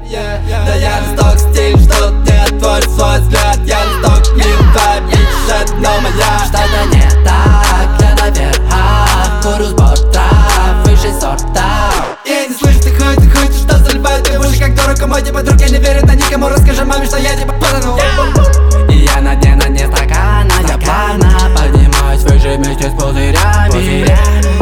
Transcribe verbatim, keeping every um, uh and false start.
Да я листок стиль, что ты твой свой взгляд. Я листок клин, твоя бичет, но моя. Что-то не так, я наверх, курю сбор трав, высший сорт трав. Я не слышу, ты хуй, ты хуй, ты что заливает ты в уши, как дурак, мой типа друг. Я не верю на никому, расскажи маме, что я типа потонул. И я на дне, на дне стакана, я плавно поднимаюсь выше вместе с пузырями.